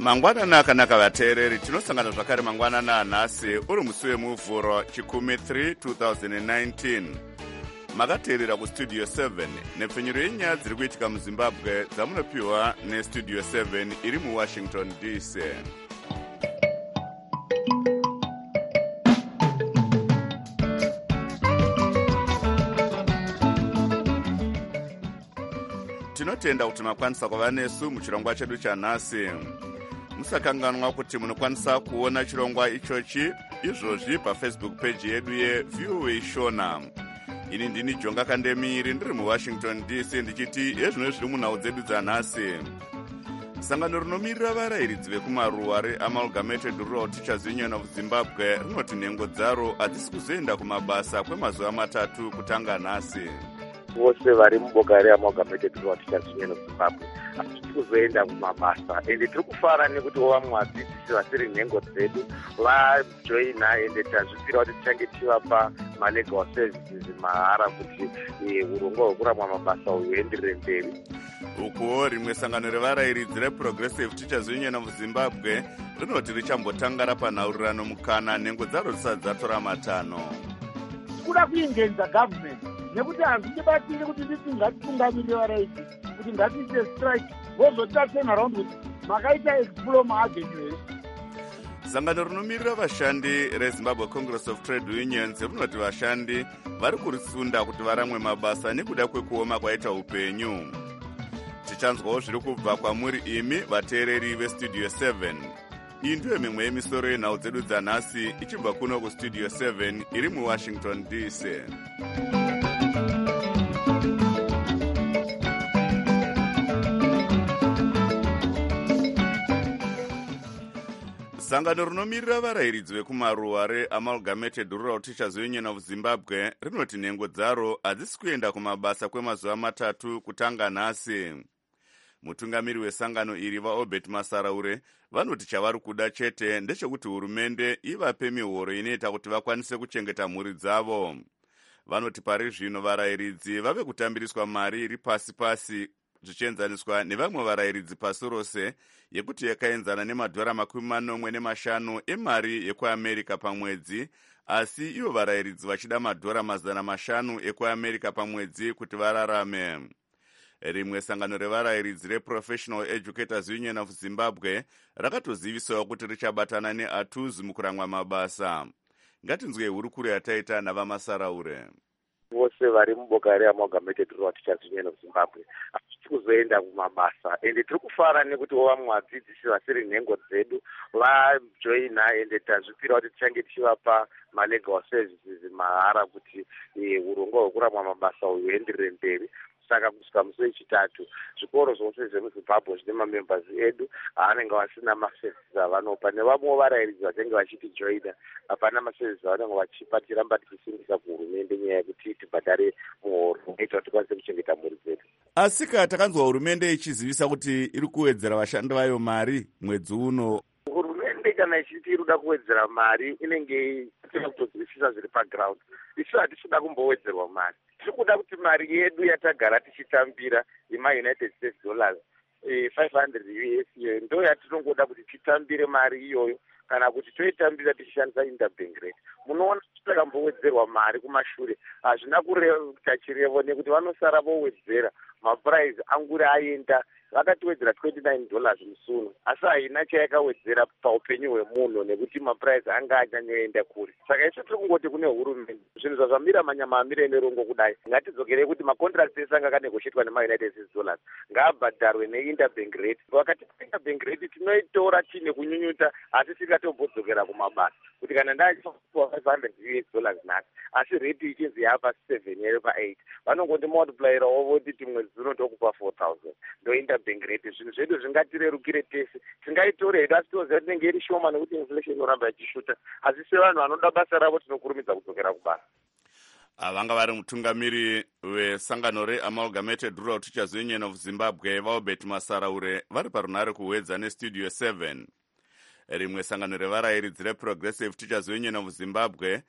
Mangwanana akanaka vateereri, tinosangana zvakare mangwanana anhasi uri musi wemuvhuro chikumi 3 2019. Makateerera kustudio 7 nepfenyuro yenyaya dziri kuitika muzimbabwe dzamunopiwa nestudio 7 iri muwashington dc. Tinotenda kuti makwanisa kuva nesu muchirongwa chedu chanhasi. Musakanganwa kuti munokwanisa kuona chirongwa ichochi izvozvi pafacebook page yedu yeVOA Shona. Ini ndini Jonga Kandemiri ndiri muWashington DC ndichiti ezvino zviri munhau dzedu dzanhasi. Sangano rinomirira varayiridzi vekumaruwa reAmalgamated Rural Teachers Union of Zimbabwe rinoti nhengo dzaro hadzisi kuzoenda kumabasa kwemazuva 3 kutanga nhasi. Vose vari muboka reAmalgamated Rural Teachers Union of Zimbabwe hatisi kuzoenda kumabasa, ende tiri kufara nekuti vamwe vadzidzisi vasiri nhengo dzedu vajoina, ende tazvipira kuti tichange tivapa malegal services mahara kuti urongwa hwekuramwa mabasa huenderere mberi. Ukuwo rimwe sangano revarayiridzi reProgressive Teachers Union of Zimbabwe rinoti richambotanga rapanhaurirano mukana nhengo dzaro dzisati dzatora matanho. Kuda kuingenza government nekuti hazvichibatiri kuti titi ngatitungamirire varayiridzi kuti ngatiite strike vozotita turnaround kuti makaita explore maavenyu here. Sangano rinomirira vashandi reZimbabwe Congress of Trade Unions rinoti vashandi vari kurisunda kuti varamwe mabasa nekuda kwekuoma kwaita upenyu. Tichanzwawo zviri kubva kwamuri imi vateereri vestudio 7. Iyi ndiyo mimwe yemisoro yenhau dzedu dzanhasi ichibva kuno kustudio 7 iri muWashington DC. Sangano rinomirira varayiridzi vekumaruwa reAmalgamated Rural Teachers Union of Zimbabwe rinoti nhengo dzaro hadzisi kuenda kumabasa kwemazuva 3 kutanga nhasi. Mutungamiri wesangano iri vaObert Masaraure vanoti chavari kuda chete ndechekuti hurumende ivape mihoro inoita kuti vakwanise kuchengeta mhuri dzavo. Vanoti pari zvino varayiridzi vave kutambiriswa mari iri pasi-pasi zvichienzaniswa nevamwe varayiridzi pasi rose yekuti yakaenzana $45 emari yekuAmerica pamwedzi, asi ivo varayiridzi vachida $500 ekuAmerica pamwedzi kuti vararame. Rimwe sangano revarayiridzi reProfessional Educators Union of Zimbabwe rakatozivisawo kuti richabatana neATUZU mukuramwa mabasa. Ngatinzwe hurukuro yataita navamasaraure. Vose vari muboka reAmalgamated Rural Teachers Union of Zimbabwe hatisi kuzoenda kumabasa, ende tiri kufara nekuti vamwe vadzidzisi vasiri nhengo dzedu vajoina, ende tazvipira kuti tichange tichivapa malegal services mahara kuti urongwa hwekuramwa mabasa huenderere mberi. Saka kusvika musi wechitatu zvikoro zvose zvemuZimbabwe zvine mamembers edu aanenge vasina maservices avanopa, nevamwewo varayiridzi vachange vachitijoina hapana maservices avanenge vachipa. Tiramba tichisimbisa kuhurumende nyaya yekuti tibhadhare muhoro unoita kuti tikwanise kuchengeta mhuri dzedu. Asika takanzwa hurumende ichizivisa kuti iri kuwedzera vashandi vayo mari mwedzi uno. Hurumende kana ichiti irikuda kuwedzera mari inenge ichida kutozivisisa zviri paground. Isu hatisi kumbowedzerwa mari, tiri kuda kuti mari yedu yatagara tichitambira yemaUnited States dollars 500 US ndo yatinongoda kuti titambire mari iyoyo, kana kuti toitambira tichishandisa interbank rate. Munoona takambowedzerwa mari kumashure hazvina kuita chirevo nekuti vanosara vowedzera mapuraizi anguri aenda. Vakatiwedzera $29 musuno, asi haina chayakawedzera paupenyu hwemunhu nekuti mapuraizi anga achanyoenda kure. Saka isu tiri kungoti kune hurumende zvinhu zvazvamira manyama amire nerongo kudai, ngatidzokerei kuti macontracts ese anga akanegoshietwa nemaUnited States dollars ngaabhadharwe neinterbank rate. Vakati interbank rate tinoitora tiine kunyunyuta, asi tikatombodzokeera kumabasa kuti kana ndachipa $500 nhasi asi rate ichinzi yapa 7 yaiva 8, vanongoti multiplyirawo voti mwedzi uno tokupa 4,000 ndo interbank rate. Zvinhu zvedu zvingatirerukire tese, tingaitore hedu asi toziva tinenge iri shoma nekuti inflation inoramba ichishuta, asi sevanhu vanoda basa ravo tinokurumidza kudzokera kubasa. Vanga vari mutungamiri wesangano reAmalgamated Rural Teachers Union of Zimbabwe vaObert Masaraure vari parunhare kuwedza nestudio 7. Rimwe sangano revarayiridzi reProgressive Teachers Union of Zimbabwe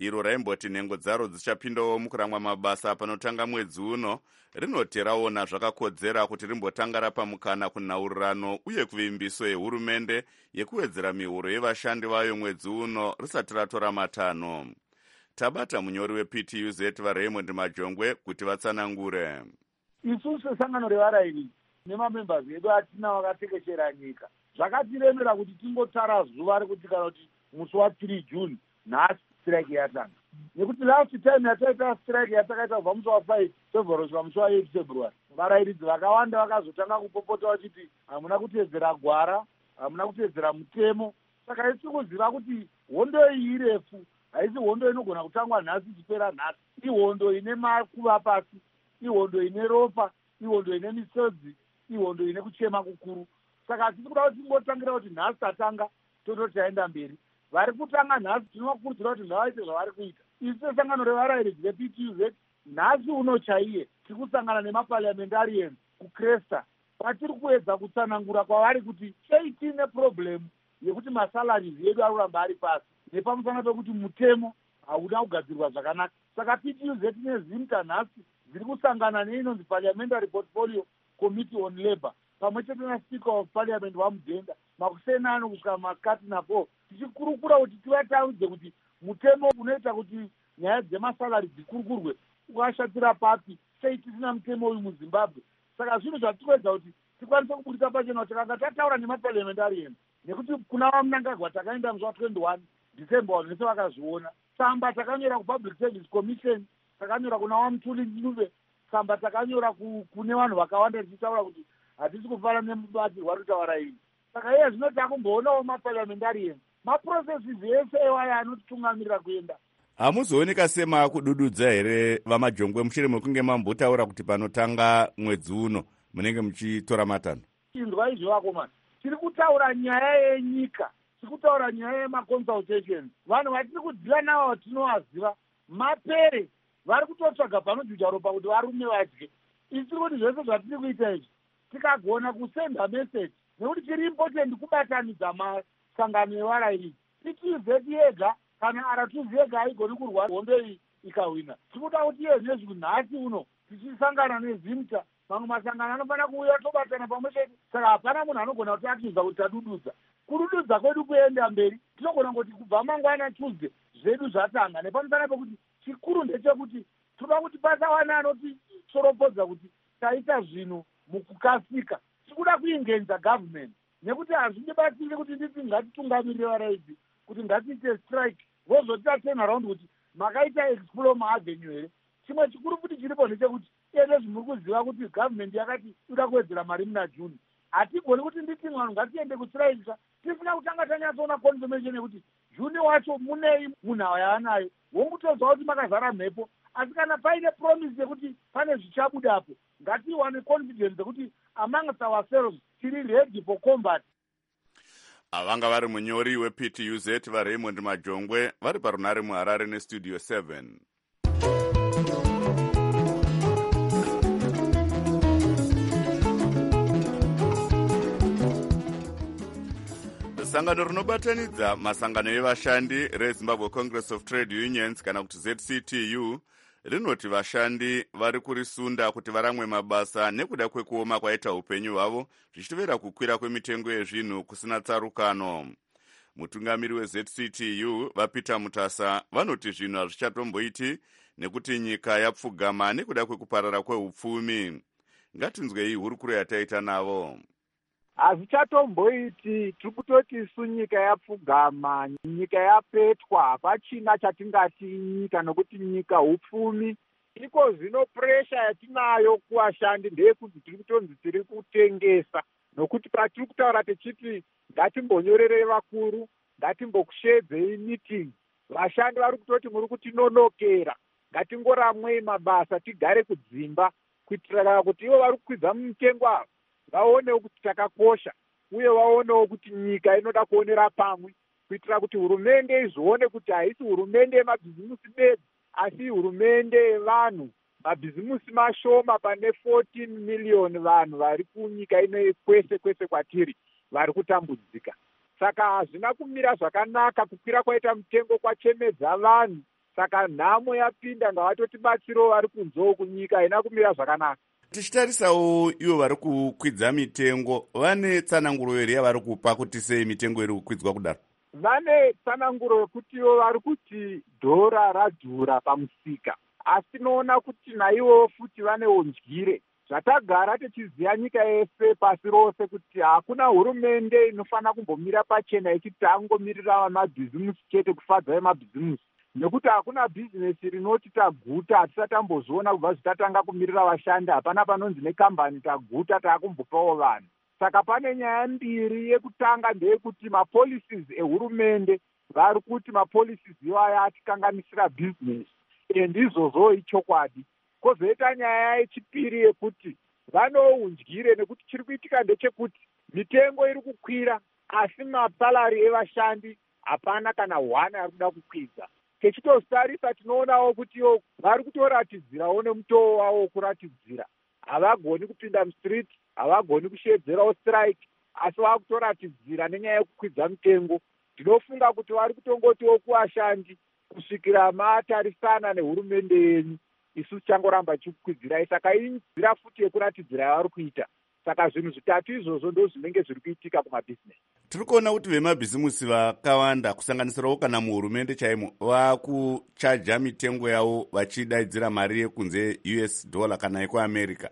iro raimboti nhengo dzaro dzichapindawo mukuramwa mabasa panotanga mwedzi uno, rinoti raona zvakakodzera kuti rimbotanga rapa mukana kunhaurirano uye kuvimbiso yehurumende yekuwedzera mihuro yevashandi vayo mwedzi uno risati ratora matanho. Tabata munyori wePTUZ vaRaymond Majongwe kuti vatsanangure. Isusu sesangano revarayiri nemamembers edu atina vakatekeshera nyika zvakatiremera kuti tingotara zuva rekuti kana kuti musi wa3 June nhasi strike yatanga, nekuti last time yataita strike yatakaita kubva musi wa5 February kusvika musi wa8 February, varayiridzi vakawanda vakazotanga kupopota vachiti hamuna kutedzera gwara, hamuna kutedzera mutemo. Saka isi kuziva kuti hondo iyi irefu, haisi hondo inogona kutangwa nhasi ichipera nhasi. Ihondo ine makuva pasi, ihondo ine ropa, ihondo ine misodzi, ihondo ine kuchema kukuru. Saka hatisi kuda kuti tingotangira kuti nhasi tatanga tototi taenda mberi. Vari kutanga nhasi tinovakurudzira kuti ngavaite zvavari kuita. Isu sesangano revarayiridzi vePTUZ nhasi uno chaiye tiri kusangana nemaparliamentarians kukresta kwatiri kuedza kutsanangura kwavari kuti sei tiine problem yekuti masalaries edu ari kuramba ari pasi nepamusana pekuti mutemo hauna kugadzirwa zvakanaka. Saka PTUZ nezimta nhasi dziri kusangana neinonzi Parliamentary Portfolio Committee on Labour pamwe chete naSpeaker of Parliament waMudenga makusenano kusvika masikati napo tichikurukura kuti tivataudze kuti mutemo unoita kuti nyaya dzemasalaries dzikurukurwe ukashatira papi, sei tisina mutemo uyu muZimbabwe. Saka zvinhu zvatikuedza kuti tikwanise kuburisa pachena kuti takanga tataura nemaparliamentarians, nekuti kuna vaMnangagwa takaenda musi wa21 December nese vakazviona. Tsamba takanyora kuPublic Service Commission, takanyora kuna vaMutuli Ncube, tsamba takanyora kune vanhu vakawanda tichitaura kuti hatisi kufana nemubatirwa rutaura iyi. Saka iye zvino takumboonawo maparliamentarians maprocesses ese ewaya anotitungamirira kuenda. Hamuzooneka semakudududza here vaMajongwe mushure mekunge mambotaura kuti panotanga mwedzi uno munenge muchitora matanho? Chindwa izvo vakomana, tiri kutaura nyaya yenyika, tiri kutaura nyaya yemaconsultations. Vanhu vatiri kudziva navo tinovaziva mapere vari kutotsvaga panojuja ropa kuti varume vadye. Isi kuti zvese zvatiri kuita izvi tikagona kusenda message, nekuti chiri important kubatanidza masangano evarayiridzi. PTUZ yega kana R2 yega haigoni kurwa hondo iyi ikahwina. Tikuda kuti iye nezvi nhasi uno tichisangana nezimta mamwe masangano anofanira kuuya tobatana pamwe chete. Saka hapana munhu anogona kuti atiudza kuti tadududza. Kudududza kwedu kuenda mberi tinogona kuti kubva mangwana Tuesday zvedu zvatanga, nepamusana pekuti chikuru ndechekuti toda kuti pasawana anotisoropodza kuti taita zvinhu mukukasika. Tikuda kuingenza government, nekuti hazvindibatsiri kuti nditi ngatitungamirire varayiridzi kuti ngatiite strike vozotita turnaround kuti makaita Exploma Avenue here. Chimwe chikuru kuti chiripo ndechekuti ene zvimuri kuziva kuti government yakati ida kuwedzera mari muna June. Hatigoni kuti nditi vanhu ngatiende kustrike tisina kutanga tanyatsoona confirmation yekuti June wacho munei munhau yaanayo. Wongutozwa kuti makazara mhepo, asi kana paine promise yekuti pane zvichabudapo ngatiwane confidence yekuti amongst ourselves tiri ready for combat. Avanga vari munyori wePTUZ vaRaymond Majongwe vari parunare muHarare neStudio 7. Sangano rinobatanidza masangano evashandi reZimbabwe Congress of Trade Unions kana kuti ZCTU rinoti vashandi vari kurisunda kuti varamwe mabasa nekuda kwekuoma kwaita upenyu hwavo zvichitovera kukwira kwemitengo yezvinhu kusina tsarukano. Mutungamiri weZCTU vaPeter Mutasa vanoti zvinhu hazvichatomboiti nekuti nyika yapfugama nekuda kwekuparara kweupfumi. Ngatinzwei hurukuro yataita navo. Hazvichatomboiti, tiri kutoti isu nyika yapfugama, nyika yapetwa, hapachina chatingati nyika, nokuti nyika upfumi. Iko zvino puresha yatinayo kuvashandi ndeyekuti tiri kutonzi tiri kutengesa, nokuti patiri kutaura tichiti ngatimbonyorere vakuru, ngatimbokushedzei meeting, vashandi vari kutoti muri kutinonokera, ngatingoramwei mabasa tigare kudzimba, kuitira kuti ivo vari kukwidza mumutengo avo vaonewo kuti takakosha, uye vaonewo kuti nyika inoda kuonera pamwe, kuitira kuti hurumende izvione kuti haisi hurumende yemabhizimusi bedzi, asi hurumende yevanhu. Mabhizimusi mashoma pane 14 million vanhu vari kunyika ino kwese kwese kwatiri vari kutambudzika. Saka hazvina kumira zvakanaka kukwira kwaita mutengo kwachemedza vanhu. saka nhamo yapinda ngavatotibatsirewo vari kunzewo kunyika haina kumira zvakanaka. Tichitarisawo ivo vari kukwidza mitengo, vane tsananguro here yavari kupa kuti sei mitengo iri kukwidzwa kudaro? Vane tsananguro yekutiwo vari kuti dhora radhura pamusika, asi tinoona kuti naivo futi vane undyire. Zvatagara tichiziva nyika yese pasi rose kuti hakuna hurumende inofanira kumbomira pachena ichiti tangomirira mabhizimusi chete kufadza vemabhizimusi, nekuti hakuna bhizinesi rinoti taguta hatisati tambozviona kubva zvitatanga kumirira vashandi. Hapana panonzi nekambani taguta taakumbopawo vanhu. Saka pane nyaya mbiri. Yekutanga ndeyekuti mapolicies ehurumende vari kuti mapolicies iwaya atikanganisira bhizinesi, ndizvozvo ichokwadi. Kozoita nyaya yechipiri yekuti vanoundyire, nekuti chiri kuitika ndechekuti mitengo iri kukwira asi masalari evashandi hapana kana hwana ari kuda kukwidza. Techitostarisa tinoonawo kuti vari kutoratidzirawo nemutoo wavo wokuratidzira. Havagoni kupinda mustreet, havagoni kushedzerawo strike, asi vava kutoratidzira nenyaya yekukwidza mitengo. Ndinofunga kuti vari kutongotiwo kuvashandi kusvikira matarisana nehurumende yenyu isu tichangoramba tichikukwidzirai. Saka inzira futi yekuratidzira yavari kuita. Saka zvinhu zvitatu izvozvo ndo zvinenge zviri kuitika kumabhizinesi. Tiri kuona kuti vemabhizimusi vakawanda kusanganisirawo kana muhurumende chaimo vakuchaja mitengo yavo vachidaidzira mari yekunze US dollar kana yekuAmerica.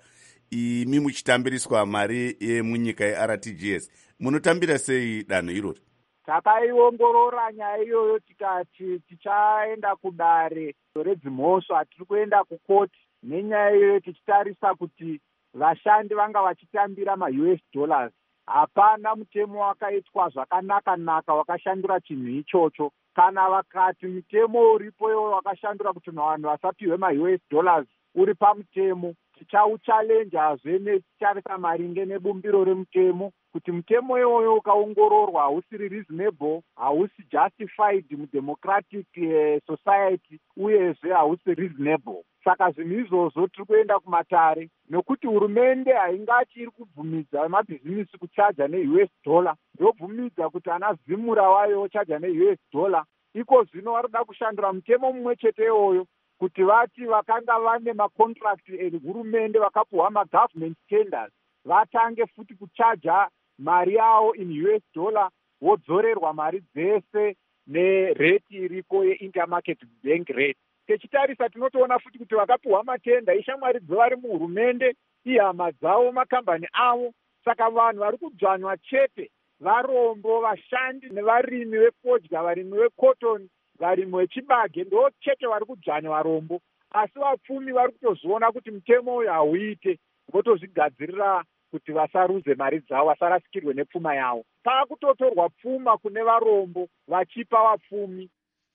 Imi muchitambiriswa mari yemunyika yeRTGS, munotambira sei danho irori? Takaiongorora nyaya iyoyo tikati tichaenda kudare redzimhosva, hatiri kuenda kukoti nenyaya iyoyo, tichitarisa kuti vashandi vanga vachitambira maUS dollars. Hapana mutemo wakaitwa zvakanaka wakashandura chinhu ichocho. Kana vakati mutemo uripo iwo wakashandura kuti vanhu vasapiwe maUS dollars uri pamutemo, tichauchalenjazve netichitarisa maringe nebumbiro remutemo kuti mutemo iwoyo ukaongororwa hausiri reasonable, hausi justified mudemocratic society, uyezve hausi reasonable. Saka zvinhu izvozvo tiri kuenda kumatare, nokuti hurumende haingati iri kubvumidza mabhizinesi kuchaja neUS dollar, ndobvumidza kuti ana Zimura wayo ochaja neUS dollar. Iko zvino vari kuda kushandura mutemo mumwe chete iwoyo kuti vati vakanga vane macontract ehurumende vakapuhwa magovernment tenders vatange futi kuchaja mari yavo in US dollar, vodzorerwa mari dzese nereti iriko yeintermarket bank rate. Techitarisa tinotoona futi kuti vakapuhwa matenda ishamwari dzevari muhurumende, ihama dzavo, makambani avo. Saka vanhu vari kudzvanywa chete varombo, vashandi nevarimi vefodya, varimi vekotoni, varimi vechibage, ndo chete vari kudzvanywa varombo. Asi vapfumi vari kutozviona kuti mutemo uyu hauite, votozvigadzirira kuti vasarudze mari dzavo, vasarasikirwe nepfuma yavo. Paakutotorwa pfuma kune varombo vachipa vapfumi.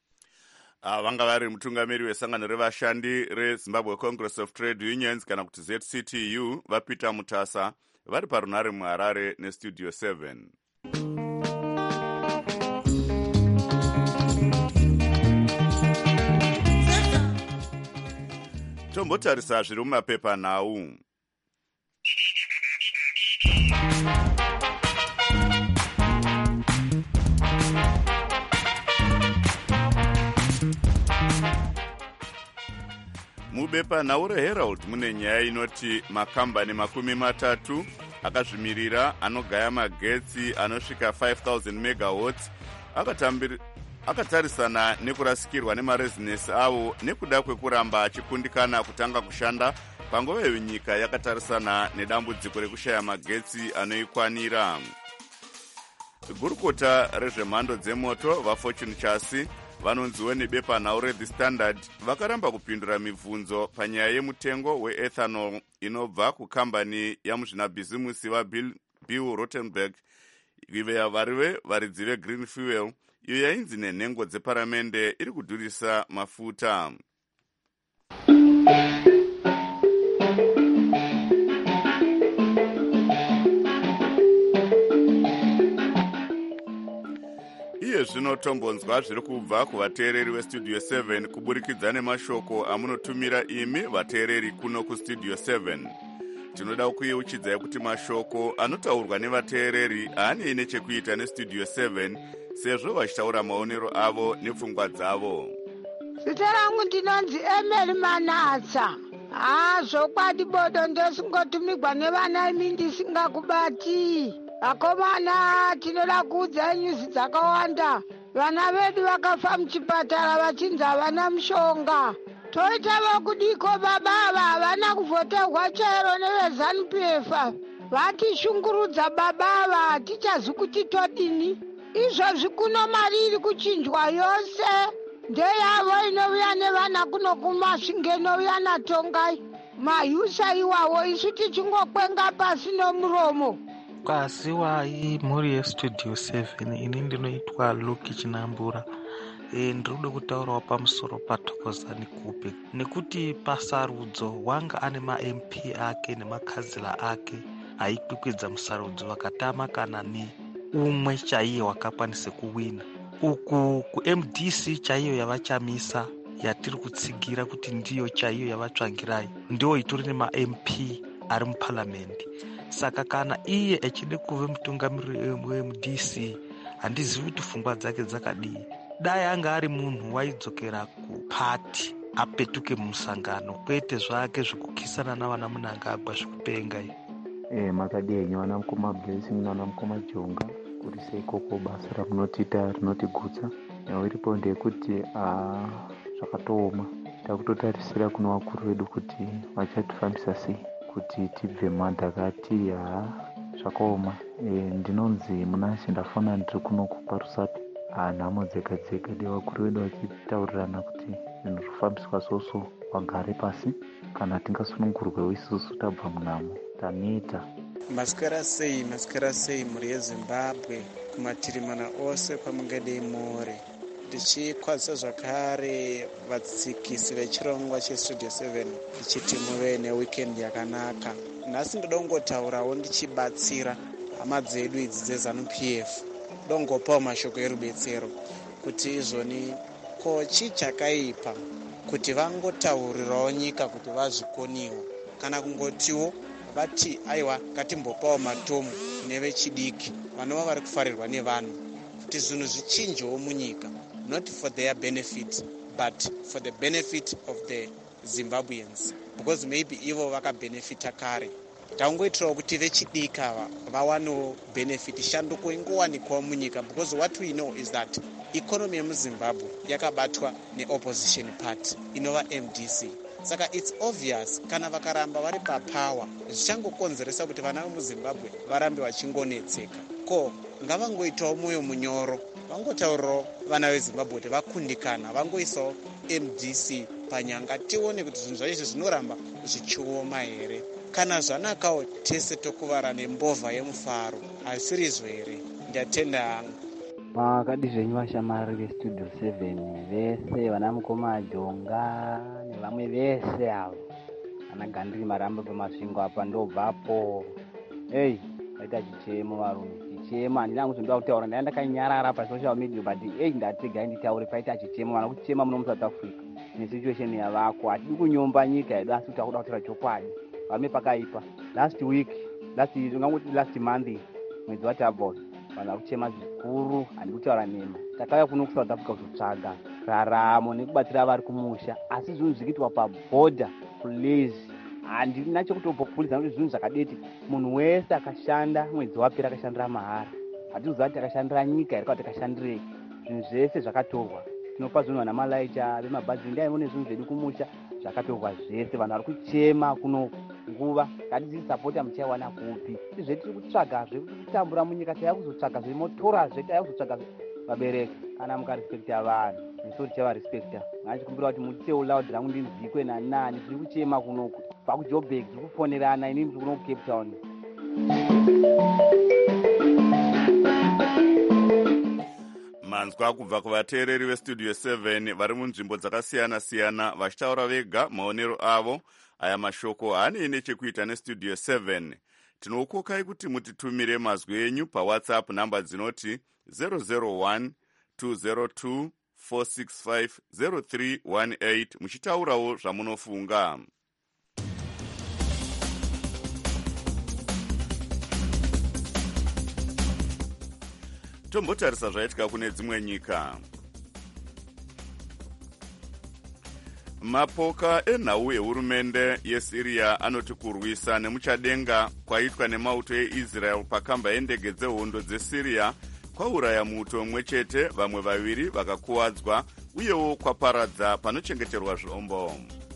Vanga vari mutungamiri wesangano revashandi reZimbabwe Congress of Trade Unions kana kuti ZCTU, vaPeter Mutasa, vari parunare muHarare neStudio 7. Tombotarisa zviri mumapepa nhau. Mubepa nhau reHerald mune nyaya inoti makambani 30 akazvimirira anogaya magetsi anosvika 5000 megawatts akatarisana nekurasikirwa nemarezinesi avo nekuda kwekuramba achikundikana kutanga kushanda panguva iyo nyika yakatarisana nedambudziko rekushaya magetsi anoikwanira. Gurukota rezvemhando dzemoto vaFortune Chassis vanonziwe nebepa nhau reThe Standard vakaramba kupindura mibvunzo panyaya yemutengo weethanol inobva kukambani yamuzvinabhizimusi vaBill Rottenberg varive varidzi veGreen Fuel, iyo yainzi nenhengo dzeparamende iri kudhurisa mafuta. Iye zvino tombonzwa zviri kubva kuvateereri veStudio 7 kuburikidza nemashoko amunotumira imi vateereri kuno kuStudio 7. Tinoda kuyeuchidzai kuti mashoko anotaurwa nevateereri haanei nechekuita neStudio 7 sezvo vachitaura maonero avo nepfungwa dzavo. Zita rangu ndinonzi Emily Manatsa. Zvokwadi bodo ndosingotumigwa nevana imi ndisingakubati. Vakomana tinoda kuudza nyuzi dzakawanda. Vana vedu vakafa muchipatara vachinzi havana mushonga. Toita vakudiko baba ava havana kuvhoterwa chairo neveZANU-PF. Vatishungurudza baba ava hatichazi kuti todini. Izvozvi kuno mari iri kuchinjwa yose ndeyavo inouya nevana kuno kumasvinge inouya naTongai. Mayusa iwawo isu tichingokwenga pasi nomuromo. Kwaziwai mhuri yestudio 7 ini ndinoitwa Luki Chinambura. Ndinoda kutaurawo pamusoro paThokozani Kupe nekuti pasarudzo wanga ane ma-MP ake nemakhanzila ake aikwikwidza musarudzo vakatama kana ni umwe chaiye wakakwanise kuwina. Uku ku-MDC chaiyo yavachamisa yatiri kutsigira kuti ndiyo chaiyo yavatsvangirai ndiwo itori nema-MP ari muparliamendi. Saka kana iye echide kuve mutungamiriri weMDC handizivi kuti pfungwa dzake dzakadii. Dai anga ari munhu waidzokera kupati apetuke mumusangano kwete zvake zvekukisana navana Munangagwa zvekupenga. Makadii vana mukoma Blessing nana mukoma Jonga kuri seikoko basa ramunotiita rinotigutsa. Iripo ndeyekuti zvakatooma takutotarisira kuno vakuru vedu kuti vachatifambisa sei kuti tibve madhakati. Zvakaoma. Ndinonzi Munashe ndafona ndiri kuno kuparusapi. Nhamo dzega dzega devakuru vedu vachitaurirana kuti zvinhu zvofambiswa soso wagare pasi kana tingasunungurwewo isusu tabva munhamo taneta. Masikara sei mhuri yeZimbabwe kumatiri mana ose kwamungadei more. Ndichikwazisa zvakare vatsikisi vechirongwa chestudio 7 ndichiti muve neweekend yakanaka. Nhasi ndoda kungotaurawo ndichibatsira hama dzedu idzi dzeZANU-PF. Dongopawo mashoko erubetsero kuti izvoni ko chii chakaipa kuti vangotaurirawo nyika kuti vazvikoniwa kana kungotiwo vati aiwa ngatimbopawo matomu nevechidiki vanova vari kufarirwa nevanhu kuti zvinhu zvichinjewo munyika, not for their benefit but for the benefit of the Zimbabweans, because maybe ivo vakabenefita kare. Tangoitirawo kuti vechidiki ava vawanewo benefit, shanduko ingowanikwawo munyika, because what we know is that economy yemuZimbabwe yakabatwa neopposition party inova MDC. Saka it's obvious kana vakaramba vari papower zvichangokonzeresa kuti vana vemuZimbabwe varambe vachingonetseka. Ko ngavangoitawo mwoyo munyoro, vangotaurirawo vana veZimbabwe kuti vakundikana, vangoisawo MDC panyanga, tione kuti zvinhu zvaizvi zvinoramba zvichioma here. Kana zvanakawo tese tokuvara nembovha yemufaro, asirizvo here. Ndiyatenda hangu. Makadi zvenyu vashamari vestudio 7 vese vana mukoma Jonga nevamwe vese avo ana Gandiri Maramba pamasvingo apa ndobvapo. Vaita chichemo varume, chichemo. Handina kuzondoda kutaura, ndaenda ndakanyarara pasocial media but ndatega nditaure paita chichemo. Vana kuchema muno muSouth Africa nesituation yavako, hatidi kunyomba nyika yedu asi kuti takuda kutaura chokwadi. Varume pakaipa. Last month mwedzi waTabhos vanhu vari kuchema zvikuru, handi kutaura nema. Takauya kuno kuSouth Africa kuzotsvaga raramo nekubatsira vari kumusha, asi zvinhu zvikuitwa pabhodha please handina chekutopopulisa kuti zvinhu zvakadeti. Munhu wese akashanda mwedzi wapera akashandira mahara. Hatizoziva kuti akashandira nyika here kana kuti akashandirei. Zvinhu zvese zvakatorwa. Tinopa zvinhu vana malaita vemabhazi ndaione zvinhu zvedu kumusha zvakatorwa zvese. Vanhu vari kuchema kuno nguva ngatizisapota muchaiwana kupi. Izve tiri kutsvaga zvekutambura munyika, taiva kuzotsvaga zvimotorazve, taiva kuzotsvaga vabereki. Kana mukarespekta vanhu nesu tichavarespekta. Ngachikumbira kuti mutitewo loud rangu ndinzikwe nani tiri kuchema kunoku pakuJoburg, tiri kufonerana inini tiri kuno kuCape Town. Manzwa kubva kuvateereri vestudio 7 vari munzvimbo dzakasiyana-siyana vachitaura vega maonero avo. Aya mashoko haanei nechekuita nestudio 7. Tinokukai kuti mutitumire mazwi enyu paWhatsApp namba dzinoti 001 202 465 0318 muchitaurawo zvamunofunga. Tombotarisa zvaitika kune dzimwe nyika. Mapoka enhau ehurumende yeSiriya anoti kurwisa nemuchadenga kwaitwa nemauto eIsrael pakamba yendege dzehondo dzeSiriya kwauraya muto umwe chete, vamwe vaviri vakakuwadzwa, uyewo kwaparadza panochengeterwa zvombo.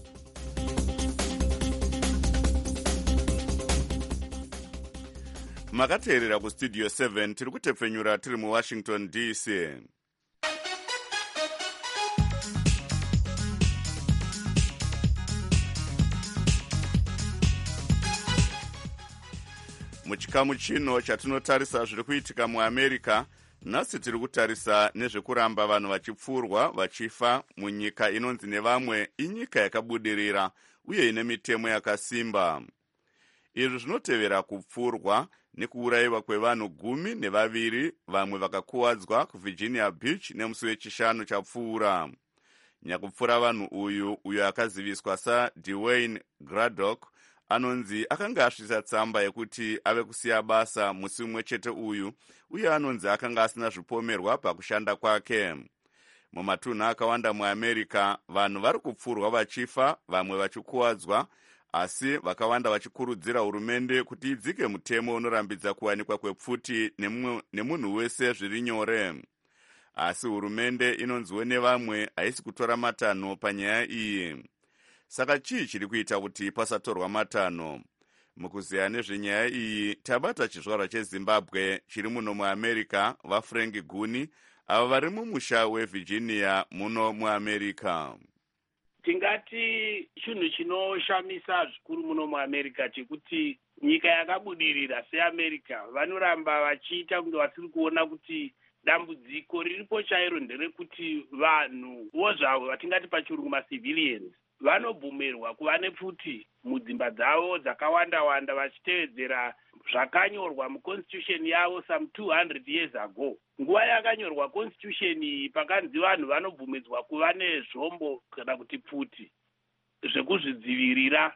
Makateerera kustudio 7 tiri kutepfenyura tiri muWashington DC. Muchikamu chino chatinotarisa zviri kuitika muAmerica, nhasi tiri kutarisa nezvekuramba vanhu vachipfurwa vachifa munyika inonzi nevamwe inyika yakabudirira uye ine mitemo yakasimba. Izvi zvinotevera kupfurwa nekuurayiwa kwevanhu 12, vamwe vakakuwadzwa kuVirginia Beach nemusi wechishanu chapfuura. Nyakupfura vanhu uyo akaziviswa saDwayne Graddock anonzi akanga asvitsa tsamba yekuti ave kusiya basa musi umwe chete uyu, uye anonzi akanga asina zvipomerwa pakushanda kwake. Mumatunhu akawanda muAmerica, vanhu vari kupfurwa vachifa, vamwe vachikuwadzwa, asi vakawanda vachikurudzira hurumende kuti idzike mutemo unorambidza kuwanikwa kwepfuti nemunhu wese zviri nyore. Asi hurumende inonziwo nevamwe haisi kutora matanho panyaya iyi. Saka chii chiri kuita kuti pasatorwa matanho? Mukuziya nezvenyaya iyi, tabata chizvarwa cheZimbabwe chiri muno muAmerica, vaFrank Guni, ava vari mumusha weVirginia muno muAmerica. Tingati chinhu chinoshamisa zvikuru muno muAmerica chekuti nyika yakabudirira seAmerica vanoramba vachiita kunge vasiri kuona kuti dambudziko riripo chairo nderekuti vanhu vozvavo vatingati pachirungu macivilians vanobvumirwa kuva nepfuti mudzimba dzavo dzakawanda-wanda vachitevedzera zvakanyorwa muconstitution yavo some 200 years ago. Nguva yakanyorwa constitution iyi pakanzi vanhu vanobvumidzwa kuva nezvombo kana kuti pfuti zvekuzvidzivirira.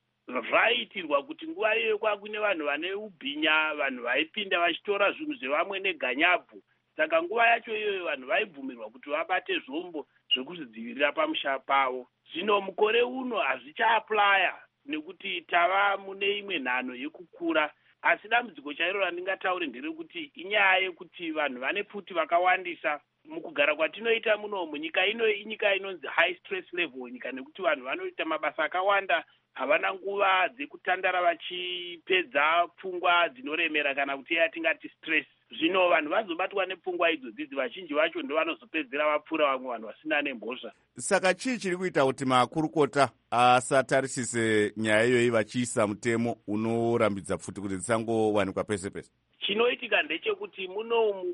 Zvaitirwa kuti nguva iyoyo kwakune vanhu vane ubhinya, vanhu vaipinda vachitora zvinhu zvevamwe neganyabvu. Saka nguva yacho iyoyo vanhu vaibvumirwa kuti vabate zvombo zvekuzvidzivirira pamusha pavo. Zvino mukore uno hazvichaaplaya nekuti tava mune imwe nhano yekukura. Asi dambudziko chairo randingataure nderekuti inyaya yekuti vanhu vane pfuti vakawandisa mukugara kwatinoita muno munyika ino. Inyika inonzi high stress level nyika, nekuti vanhu vanoita mabasa akawanda, havana nguva dzekutandara vachipedza pfungwa dzinoremera kana kuti yatingati stress. Zvino vanhu vazobatwa nepfungwa idzodzi vazhinji vacho ndo vanozopedzera vapfura vamwe vanhu vasina nemhosva. Saka chii chiri kuita kuti makurukota asatarisise nyaya iyoyi vachiisa mutemo unorambidza pfuti kuti dzisangowanikwa pese pese? Chinoitika ndechekuti munomu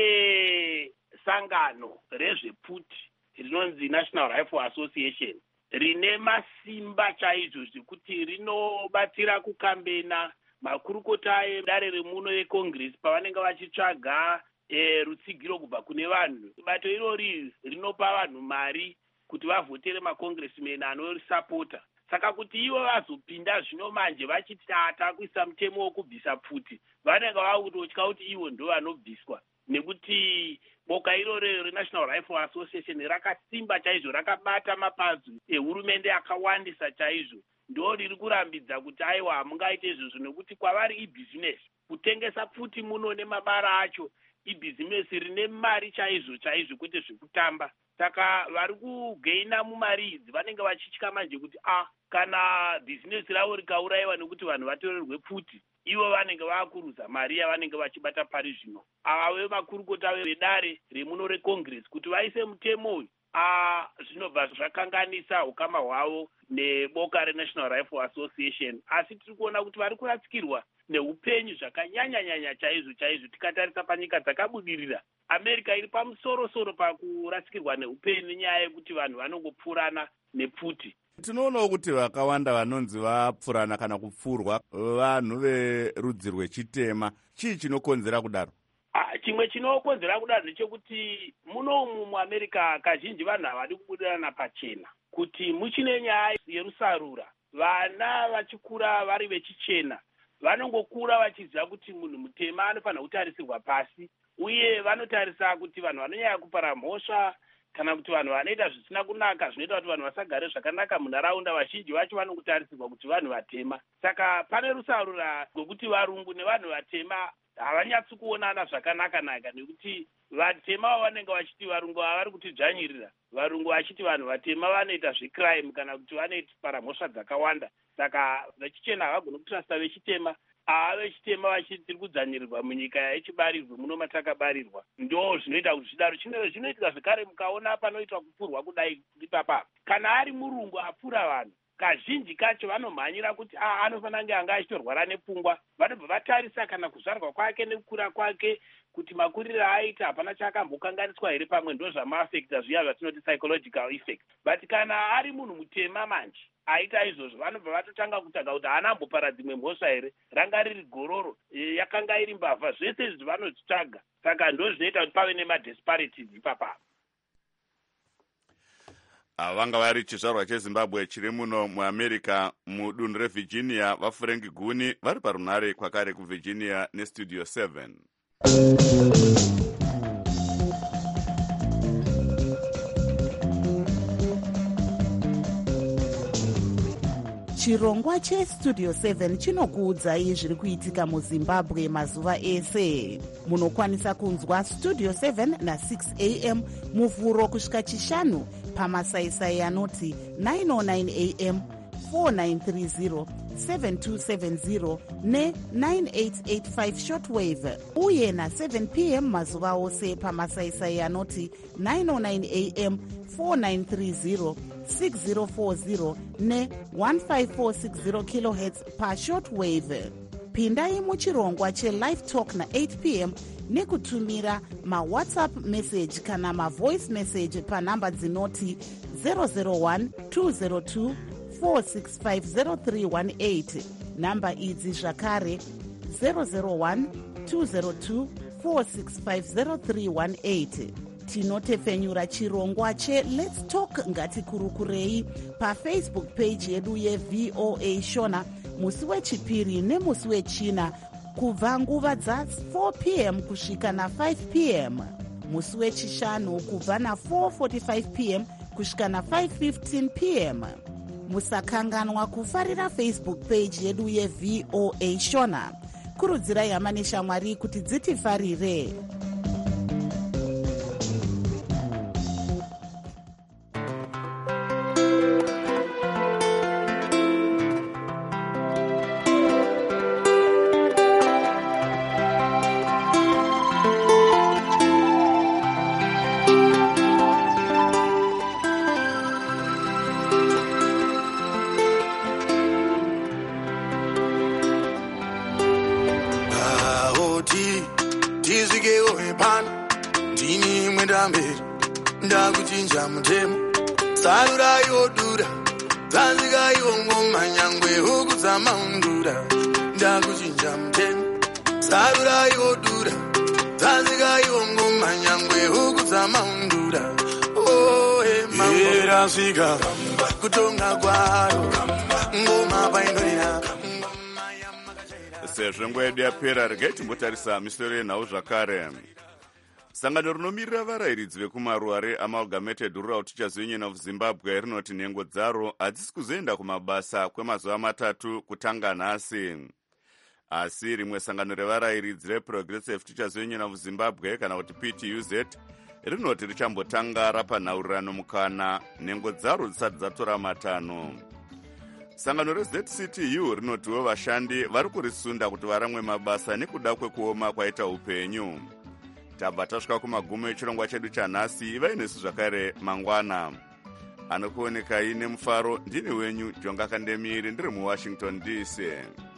mune sangano rezvepfuti rinonzi National Rifle Association rine masimba chaizvo zvekuti rinobatsira kukambena makurukota edare remuno eCongress pavanenge vachitsvaga rutsigiro kubva kune vanhu. Bato irori rinopa vanhu mari kuti vavhotere macongressmen anorisapota. Saka kuti ivo vazopinda zvino manje vachiti takuisa mutemo wokubvisa pfuti, vanenge vakutotya kuti ivo ndo vanobviswa, nekuti boka irore reNational Rifle Association rakasimba chaizvo, rakabata mapazi ehurumende akawandisa chaizvo. Ndo riri kurambidza kuti aiwa hamungaite izvozvo, nekuti kwavari ibhizinesi. Kutengesa pfuti muno nemabara acho ibhizinesi rine mari chaizvo chaizvo, kwete zvekutamba. Saka vari kugeina mumari idzi vanenge vachitya manje kuti kana bhizinesi ravo rikaurayiwa nekuti vanhu vatorerwe pfuti, ivo vanenge vakuruza mari yavanenge vachibata pari zvino. Ava vemakurukota vedare remuno reCongress kuti vaise mutemo uyu, zvinobva zvakanganisa ukama hwavo neboka reNational Rifle Association. Asi tiri kuona kuti vari kuratsikirwa neupenyu zvakanyanya chaizvo chaizvo. Tikatarisa panyika dzakabudirira, America iri pamusoro-soro pakuratsikirwa neupenyu nenyaya yekuti vanhu vanongopfurana nepfuti. Tinoonawo kuti vakawanda vanonzi vapfurana kana kupfurwa vanhu verudzi rwechitema. Chii chinokonzera kudaro? Chimwe chinokonzera kudaro ndechekuti munomu muAmerica kazhinji vanhu havadi kubudirana pachena. Kuti muchine nyaya yerusarura, vana vachikura vari vechichena vanongokura vachiziva kuti munhu mutema anofanira kutarisirwa pasi, uye vanotarisa kuti vanhu vanonyanya kupara mhosva kana kuti vanhu vanoita zvisina kunaka zvinoita kuti vanhu vasagare zvakanaka munharaunda, vazhinji vacho vanongutarisirwa kuti vanhu vatema. Saka pane rusarura rwokuti varungu nevanhu vatema havanyatsi kuonana zvakanaka-naka, nekuti vatema vanenge vachiti varungu havari kutidzvanyirira, varungu vachiti vanhu vatema vanoita zvecrime kana kuti vanoitwara mhosva dzakawanda. Saka vechichena havagoni kutrasta vechitema, vechitema vachiti tiri kudzvanyirirwa munyika yechibarirwe muno matakabarirwa. Ndo zvinoita kuti zvidaro. Zvinoitika zvekare mukaona panoitwa kupfurwa kudai ipapa, kana ari murungu apfura vanhu, kazhinji kacho vanomhanyira kuti anofanira kunge anga achitorwara nepfungwa. Vanobva vatarisa kana kuzvarwa kwake nekukura kwake kuti makuriro aita hapana chakambokanganiswa here, pamwe ndo zvamaafekta zviya zvatinoti psychological effect. But kana ari munhu mutema manje aita izvozvo, vanobva vatotanga kutanga kuti haana ambopara dzimwe mhosva here, ranga riri gororo, yakanga iri mbavha, zvese izvi vanozvitsvaga. Saka ndo zvinoita kuti pave nemadisparities ipapa. Vanga vari chizvarwa cheZimbabwe chiri muno muAmerica mudunhu reVirginia, vaFrank Guni vari parunhare kwakare kuVirginia neStudio 7. Chirongwa cheStudio 7 chinokuudzai zviri kuitika muZimbabwe mazuva ese. Munokwanisa kunzwa Studio 7 na6 am muvhuro kusvika chishanu pamasaisai anoti 909 am, 4930, 7270 ne9885 shortwave, uye na7 pm mazuva ose pamasaisai anoti 909 am, 4930, 6040 ne1540 kHz pashortwave. Pindai muchirongwa chelive talk na8 pm nekutumira mawhatsapp message kana mavoice message panhamba dzinoti 001 202 4650318. Namba idzi zvakare 001 202 4650318. Tinotepfenyura chirongwa cheLet's Talk ngatikurukurei pafacebook page yedu yeVOA Shona musi wechipiri nemusi wechina kubva nguva dza4 pm kusvika na5 pm, musi wechishanu kubva na4:45 pm kusvika na5:15 pm. Musakanganwa kufarira Facebook page yedu yeVOA Shona. Kurudzirai hama neshamwari kuti dzitifarire. Ndakuchinja mutemo sarura yodura dzanzika iwongoma nyangwe huku dzamaundura. Ndakuchinja mutemo sarura yodura dzanzika iwongoma nyangwe huku dzamaundura. Erasvika kutonga kwaro ngoma paindorira. Sezvo nguva yedu yapera, regai timbotarisa misoro yenhau zvakare. Sangano rinomirira varayiridzi vekumaruare Amalgamated Rural Teachers Union of Zimbabwe rinoti nhengo dzaro hadzisi kuzoenda kumabasa kwemazuva matatu kutanga nhasi. Asi rimwe sangano revarayiridzi reProgressive Teachers Union of Zimbabwe kana kuti PTUZ rinoti richambotanga rapanhaurirano mukana nhengo dzaro dzisati dzatora matano. Sangano reZCTU rinotiwo vashandi vari kurisunda kuti varamwe mabasa nekuda kwekuoma kwaita upenyu. Tabva tasvika kumagumo echirongwa chedu chanhasi. Ivai nesu zvakare mangwana. Anokuonekai nemufaro ndini wenyu Jonga Kandemiri ndiri muWashington DC.